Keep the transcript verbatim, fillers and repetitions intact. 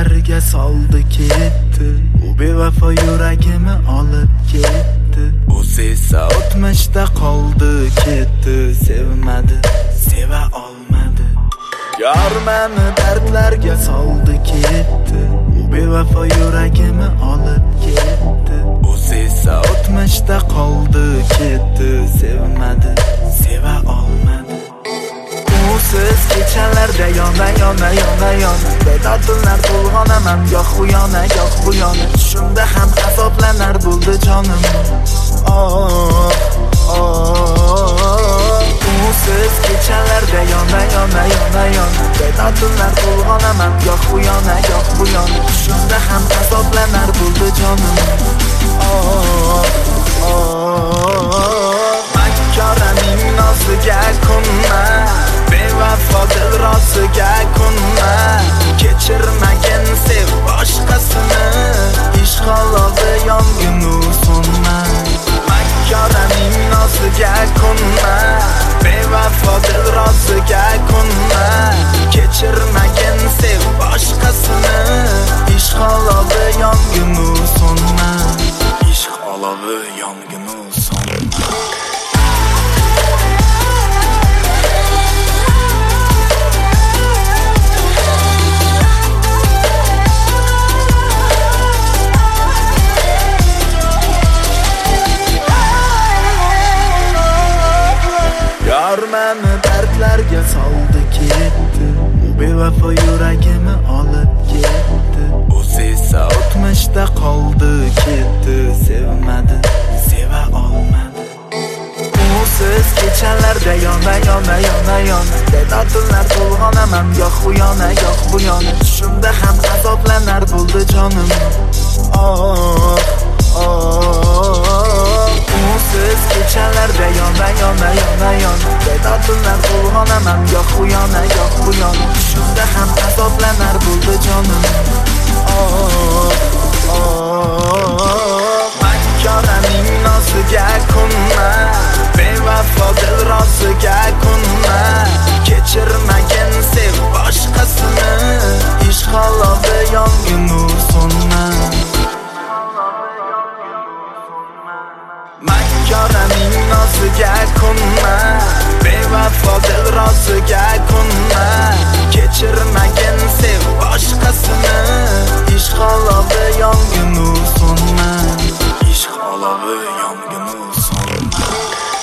Dardlarga soldi ketdi, u bevafo yuragimni olib ketdi. O'zi esa o'tmishda qoldi ketdi, sevmadi, seva olmadi. Yor meni dardlarga soldi ketdi, u bevafo yuragimni olib ketdi. O'zi esa o'tmishda qoldi ketdi, sevmadi, seva olmadi. Siz kechalarda yona yona yona yona Bedatunlar to'lg'onaman goh u yona goh bu yona. Tushimda ham azoblanar bo'ldi jonim. Oh oh siz kechalarda yona yona yona yona Bedatunlar to'lg'onaman goh u yona goh bu yona. Tushimda ham azoblanar bo'ldi jonim. Oh oh makkoraning noziga kunma, bevafo dil rosiga kunma. Kechirmagin sev boshqasini, ishg'ol oldi yonginu so'nma. Makkoraning noziga kunma, bevafo dil rosiga kunma. Kechirmagin sev boshqasini, ishg'ol oldi yonginu so'nma. Ishq olovi yonginu so'nma. Yor meni dardlarga soldi ketdi, u bevafo yuragimni olib ketdi. O'zi esa o'tmishda qoldi ketdi, sevmadi, seva olmadi. Siz kechalarda yona yona yona yona Bedatunlar to'lg'onaman goh u yona goh bu yona. Tushimda ham azoblanar bo'ldi jonim. Oh oh siz kechalarda yona yona yona yona Bedatunlar to'lg'onaman goh u yona goh bu yona. Tushimda ham azoblanar bo'ldi jonim. Oh oh makkoraning noziga kunma, bevafo dil rosiga kunma. Kechirmagin sev boshqasini, ishg'ol oldi yonginu so'nma. Makkoraning noziga kunma, bevafo dil rosiga kunma. Kechirmagin sev boshqasini, ishg'ol oldi yonginu so'nma. Ishq olovi yonginu so'nma.